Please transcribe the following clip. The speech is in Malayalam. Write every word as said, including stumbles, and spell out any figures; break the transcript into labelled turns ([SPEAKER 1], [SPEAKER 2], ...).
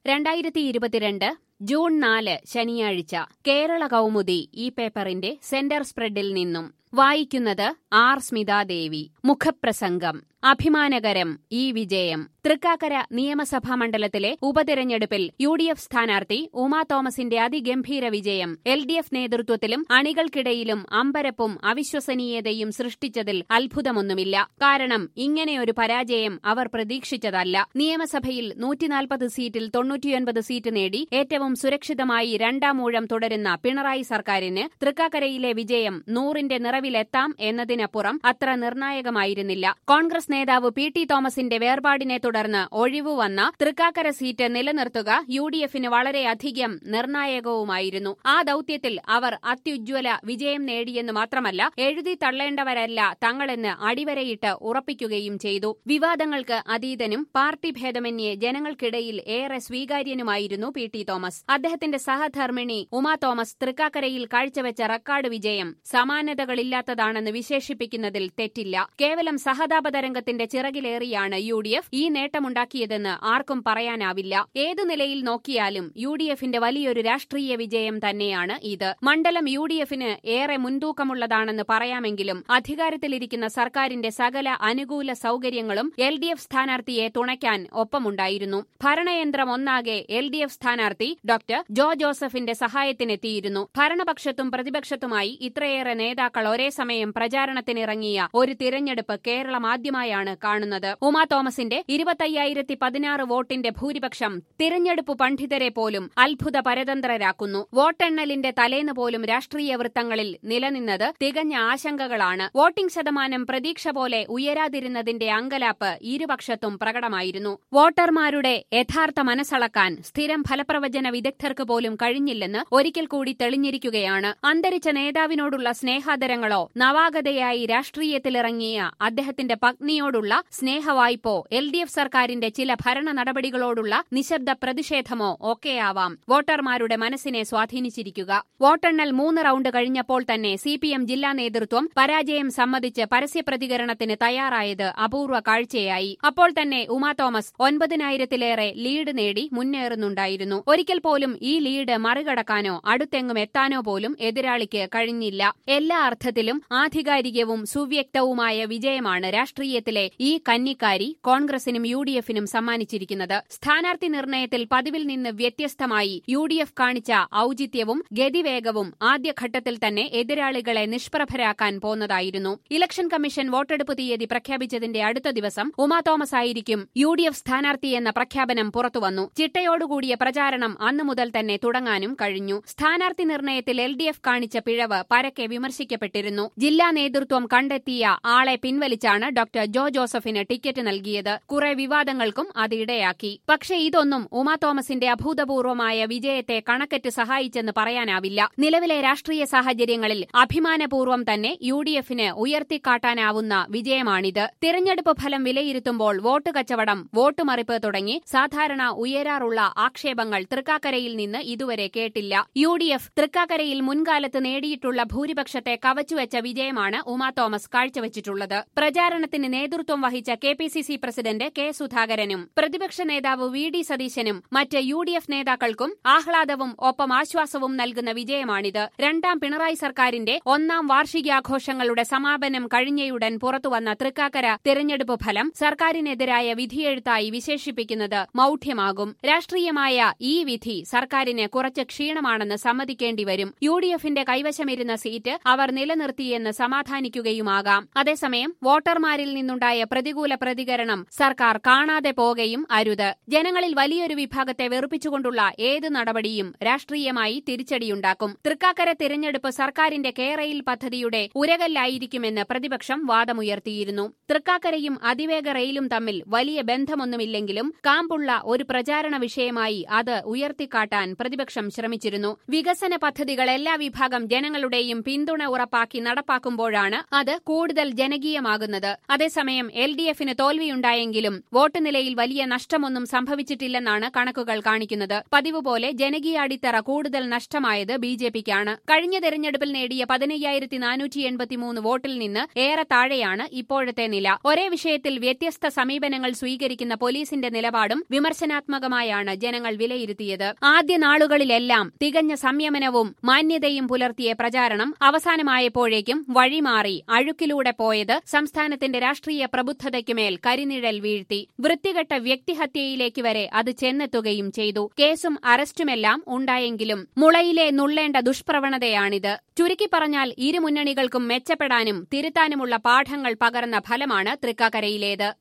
[SPEAKER 1] രണ്ടായിരത്തി ഇരുപത്തിരണ്ട് ജൂൺ നാല് ശനിയാഴ്ച കേരള കൗമുദി ഈ പേപ്പറിന്റെ സെന്റർ സ്പ്രെഡിൽ നിന്നും വായിക്കുന്നത് ആർ സ്മിതാദേവി. മുഖപ്രസംഗം. അഭിമാനകരം ഈ വിജയം. തൃക്കാക്കര നിയമസഭാ മണ്ഡലത്തിലെ ഉപതെരഞ്ഞെടുപ്പിൽ യു ഡി എഫ് സ്ഥാനാർത്ഥി ഉമാ തോമസിന്റെ അതിഗംഭീര വിജയം എൽ ഡി എഫ് നേതൃത്വത്തിലും അണികൾക്കിടയിലും അമ്പരപ്പും അവിശ്വസനീയതയും സൃഷ്ടിച്ചതിൽ അത്ഭുതമൊന്നുമില്ല. കാരണം ഇങ്ങനെയൊരു പരാജയം അവർ പ്രതീക്ഷിച്ചതല്ല. നിയമസഭയിൽ നൂറ്റിനാൽപ്പത് സീറ്റിൽ തൊണ്ണൂറ്റിയൊൻപത് സീറ്റ് നേടി ഏറ്റവും സുരക്ഷിതമായി രണ്ടാം ഊഴം തുടരുന്ന പിണറായി സർക്കാരിന് തൃക്കാക്കരയിലെ വിജയം നൂറിന്റെ നിറവിലെത്താം എന്നതിനപ്പുറം അത്ര നിർണായകമായിരുന്നില്ല. കോൺഗ്രസ് നേതാവ് പി ടി തോമസിന്റെ വേർപാടിനെ തുടർന്ന് ഒഴിവുവന്ന തൃക്കാക്കര സീറ്റ് നിലനിർത്തുക യു ഡി എഫിന് വളരെയധികം നിർണായകവുമായിരുന്നു. ആ ദൌത്യത്തിൽ അവർ അത്യുജ്വല വിജയം നേടിയെന്ന് മാത്രമല്ല, എഴുതി തള്ളേണ്ടവരല്ല തങ്ങളെന്ന് അടിവരയിട്ട് ഉറപ്പിക്കുകയും ചെയ്തു. വിവാദങ്ങൾക്ക് അതീതനും പാർട്ടി ഭേദമന്യേ ജനങ്ങൾക്കിടയിൽ ഏറെ സ്വീകാര്യനുമായിരുന്നു പി ടി തോമസ്. അദ്ദേഹത്തിന്റെ സഹധർമ്മിണി ഉമാ തോമസ് തൃക്കാക്കരയിൽ കാഴ്ചവെച്ച റെക്കോർഡ് വിജയം സമാനതകളില്ലാത്തതാണെന്ന് വിശേഷിപ്പിക്കുന്നതിൽ തെറ്റില്ല. കേവലം സഹതാപതരംഗത്തിന്റെ ചിറകിലേറിയാണ് യു ഡി എഫ് ഈ നേട്ടമുണ്ടാക്കിയതെന്ന് ആർക്കും പറയാനാവില്ല. ഏതു നിലയിൽ നോക്കിയാലും യു ഡി എഫിന്റെ വലിയൊരു രാഷ്ട്രീയ വിജയം തന്നെയാണ് ഇത്. മണ്ഡലം യു ഡി എഫിന് ഏറെ മുൻതൂക്കമുള്ളതാണെന്ന് പറയാമെങ്കിലും അധികാരത്തിലിരിക്കുന്ന സർക്കാരിന്റെ സകല അനുകൂല സൌകര്യങ്ങളും എൽ ഡി എഫ് സ്ഥാനാർത്ഥിയെ തുണയ്ക്കാൻ ഒപ്പമുണ്ടായിരുന്നു. ഭരണയന്ത്രം ഒന്നാകെ എൽ ഡി എഫ് സ്ഥാനാർത്ഥി ഡോക്ടർ ജോ ജോസഫിന്റെ സഹായത്തിനെത്തിയിരുന്നു. ഭരണപക്ഷത്തും പ്രതിപക്ഷത്തുമായി ഇത്രയേറെ നേതാക്കൾ ഒരേ സമയം പ്രചാരണത്തിനിറങ്ങിയ ഒരു തിരഞ്ഞെടുപ്പ് കേരളം ആദ്യമായാണ് കാണുന്നത്. ഉമാ തോമസിന്റെ ഇരുപത്തയ്യായിരത്തി പതിനാറ് വോട്ടിന്റെ ഭൂരിപക്ഷം തിരഞ്ഞെടുപ്പ് പണ്ഡിതരെ പോലും അത്ഭുത പരതന്ത്രരാക്കുന്നു. വോട്ടെണ്ണലിന്റെ തലേന്ന് പോലും രാഷ്ട്രീയ വൃത്തങ്ങളിൽ നിലനിന്നത് തികഞ്ഞ ആശങ്കകളാണ്. വോട്ടിംഗ് ശതമാനം പ്രതീക്ഷ പോലെ ഉയരാതിരുന്നതിന്റെ അങ്കലാപ്പ് ഇരുപക്ഷത്തും പ്രകടമായിരുന്നു. വോട്ടർമാരുടെ യഥാർത്ഥ മനസ്സളക്കാൻ സ്ഥിരം ഫലപ്രവചന വിദഗ്ധർക്ക് പോലും കഴിഞ്ഞില്ലെന്ന് ഒരിക്കൽ കൂടി തെളിഞ്ഞിരിക്കുകയാണ്. അന്തരിച്ച നേതാവിനോടുള്ള സ്നേഹാദരങ്ങളോ നവാഗതയായി രാഷ്ട്രീയത്തിലിറങ്ങിയ അദ്ദേഹത്തിന്റെ പത്നിയോടുള്ള സ്നേഹവായ്പോ എൽ ഡി എഫ് സർക്കാരിന്റെ ചില ഭരണ നടപടികളോടുള്ള നിശബ്ദ പ്രതിഷേധമോ ഒക്കെയാവാം വോട്ടർമാരുടെ മനസ്സിനെ സ്വാധീനിച്ചിരിക്കുക. വോട്ടെണ്ണൽ മൂന്ന് റൌണ്ട് കഴിഞ്ഞപ്പോൾ തന്നെ സി പി എം ജില്ലാ നേതൃത്വം പരാജയം സമ്മതിച്ച് പരസ്യപ്രതികരണത്തിന് തയ്യാറായത് അപൂർവ കാഴ്ചയായി. അപ്പോൾ തന്നെ ഉമാ തോമസ് ഒൻപതിനായിരത്തിലേറെ ലീഡ് നേടി മുന്നേറുന്നുണ്ടായിരുന്നു. ഒരിക്കൽ പോലും ഈ ലീഡ് മറികടക്കാനോ അടുത്തെങ്ങും എത്താനോ പോലും എതിരാളിക്ക് കഴിഞ്ഞില്ല. എല്ലാ അർത്ഥത്തിലും ആധികാരികവും സുവ്യക്തവുമായ വിജയമാണ് രാഷ്ട്രീയത്തിലെ ഈ കന്നിക്കാരി കോൺഗ്രസിനും യു ഡി എഫിനും സമ്മാനിച്ചിരിക്കുന്നത്. സ്ഥാനാർത്ഥി നിർണയത്തിൽ പതിവിൽ നിന്ന് വ്യത്യസ്തമായി യു ഡി എഫ് കാണിച്ച ഔചിത്യവും ഗതിവേഗവും ആദ്യഘട്ടത്തിൽ തന്നെ എതിരാളികളെ നിഷ്പ്രഭരാക്കാൻ പോന്നതായിരുന്നു. ഇലക്ഷൻ കമ്മീഷൻ വോട്ടെടുപ്പ് തീയതി പ്രഖ്യാപിച്ചതിന്റെ അടുത്ത ദിവസം ഉമാ തോമസ് ആയിരിക്കും യു ഡി എഫ് സ്ഥാനാർത്ഥിയെന്ന പ്രഖ്യാപനം പുറത്തുവന്നു. ചിട്ടയോടുകൂടിയ പ്രചാരണം അന്നു മുതൽ തന്നെ തുടങ്ങാനും കഴിഞ്ഞു. സ്ഥാനാർത്ഥി നിർണയത്തിൽ എൽ ഡി എഫ് കാണിച്ച പിഴവ് പരക്കെ വിമർശിക്കപ്പെട്ടിരുന്നു. ജില്ലാ നേതൃത്വം കണ്ടെത്തിയ ആളെ പിൻവലിച്ചാണ് ഡോക്ടർ ജോ ജോസഫിന് ടിക്കറ്റ് നൽകിയത്. കുറെ വിവാദങ്ങൾക്കും അത് ഇടയാക്കി. പക്ഷേ ഇതൊന്നും ഉമാ തോമസിന്റെ അഭൂതപൂർവമായ വിജയത്തെ കണക്കറ്റ് സഹായിച്ചെന്ന് പറയാനാവില്ല. നിലവിലെ രാഷ്ട്രീയ സാഹചര്യങ്ങളിൽ അഭിമാനപൂർവ്വം തന്നെ യു ഡി എഫിന് ഉയർത്തിക്കാട്ടാനാവുന്ന വിജയമാണിത്. തിരഞ്ഞെടുപ്പ് ഫലം വിലയിരുത്തുമ്പോൾ വോട്ട് കച്ചവടം, വോട്ടുമറിപ്പ് തുടങ്ങി സാധാരണ ഉയരാറുള്ള ആക്ഷേപങ്ങൾ തൃക്കാക്കരയിൽ നിന്ന് ഇതുവരെ കേട്ടില്ല. യു ഡി എഫ് തൃക്കാക്കരയിൽ മുൻകാലത്ത് നേടിയിട്ടുള്ള ഭൂരിപക്ഷത്തെ കവച്ചുവെച്ച വിജയമാണ് ഉമാ തോമസ് കാഴ്ചവെച്ചിട്ടുള്ളത്. പ്രചാരണത്തിന് നേതൃത്വം വഹിച്ച K P C C president K സുധാകരനും പ്രതിപക്ഷ നേതാവ് വി ഡി സതീശനും മറ്റ് യു ഡി എഫ് നേതാക്കൾക്കും ആഹ്ലാദവും ഒപ്പം ആശ്വാസവും നൽകുന്ന വിജയമാണിത്. രണ്ടാം പിണറായി സർക്കാരിന്റെ ഒന്നാം വാർഷികാഘോഷങ്ങളുടെ സമാപനം കഴിഞ്ഞയുടൻ പുറത്തുവന്ന തൃക്കാക്കര തിരഞ്ഞെടുപ്പ് ഫലം സർക്കാരിനെതിരായ വിധിയെഴുത്തായി വിശേഷിപ്പിക്കുന്നത് മൌഢ്യമാകും. രാഷ്ട്രീയമായ ഈ വിധി സർക്കാരിന് കുറച്ച് ക്ഷീണമാണെന്ന് സമ്മതിക്കേണ്ടി വരും. യു ഡി എഫിന്റെ കൈവശമിരുന്ന സീറ്റ് അവർ നിലനിർത്തിയെന്ന് സമാധാനിക്കുകയുമാകാം. അതേസമയം വോട്ടർമാരിൽ നിന്നുണ്ടായ പ്രതികൂല പ്രതികരണം സർക്കാർ കാണാതെ പോകുകയും അരുത്. ജനങ്ങളിൽ വലിയൊരു വിഭാഗത്തെ വെറുപ്പിച്ചുകൊണ്ടുള്ള ഏത് നടപടിയും രാഷ്ട്രീയമായി തിരിച്ചടിയുണ്ടാക്കും. തൃക്കാക്കര തിരഞ്ഞെടുപ്പ് സർക്കാരിന്റെ കേരയിൽ പദ്ധതിയുടെ ഉരകല്ലായിരിക്കുമെന്ന് പ്രതിപക്ഷം വാദമുയർത്തിയിരുന്നു. തൃക്കാക്കരയും അതിവേഗ റെയിലും തമ്മിൽ വലിയ ബന്ധമൊന്നുമില്ലെങ്കിലും കാമ്പുള്ള ഒരു പ്രചാരണ വിഷയമായി അത് ഉയർത്തിക്കാട്ടാൻ പ്രതിപക്ഷം ശ്രമിച്ചിരുന്നു. വികസന പദ്ധതികൾ എല്ലാ വിഭാഗം ജനങ്ങളുടെയും പിന്തുണ ഉറപ്പാക്കി നടപ്പാക്കുമ്പോഴാണ് അത് കൂടുതൽ ജനകീയമാകുന്നത്. അതേസമയം അതേസമയം എൽ ഡി എഫിന് തോൽവിയുണ്ടായെങ്കിലും വോട്ട് നിലയിൽ വലിയ നഷ്ടമൊന്നും സംഭവിച്ചിട്ടില്ലെന്നാണ് കണക്കുകൾ കാണിക്കുന്നത്. പതിവ് പോലെ ജനകീയ അടിത്തറ കൂടുതൽ നഷ്ടമായത് ബി ജെ പിക്കാണ്. കഴിഞ്ഞ തെരഞ്ഞെടുപ്പിൽ നേടിയ പതിനയ്യായിരത്തി നാനൂറ്റി എൺപത്തിമൂന്ന് വോട്ടിൽ നിന്ന് ഏറെ താഴെയാണ് ഇപ്പോഴത്തെ നില. ഒരേ വിഷയത്തിൽ വ്യത്യസ്ത സമീപനങ്ങൾ സ്വീകരിക്കുന്ന പോലീസിന്റെ നിലപാടും വിമർശനാത്മകമായാണ് ജനങ്ങൾ വിലയിരുത്തിയത്. ആദ്യ നാളുകളിലെല്ലാം തികഞ്ഞ സംയമനവും മാന്യതയും പുലർത്തിയ പ്രചാരണം അവസാനമായപ്പോഴേക്കും വഴിമാറി അഴുക്കിലൂടെ പോയത് സംസ്ഥാനത്തിന്റെ രാഷ്ട്രീയ പ്രബുദ്ധതയ്ക്കുമേൽ കരിനിഴൽ വീഴ്ത്തി. വൃത്തികെട്ട വ്യക്തിഹത്യയിലേക്ക് വരെ അത് ചെന്നെത്തുകയും ചെയ്തു. കേസും അറസ്റ്റുമെല്ലാം ഉണ്ടായെങ്കിലും മുളയിലെ നുള്ളേണ്ട ദുഷ്പ്രവണതയാണിത്. ചുരുക്കി പറഞ്ഞാൽ ഇരു മുന്നണികൾക്കും മെച്ചപ്പെടാനും തിരുത്താനുമുള്ള പാഠങ്ങൾ പകർന്ന ഫലമാണ് തൃക്കാക്കരയിലേത്.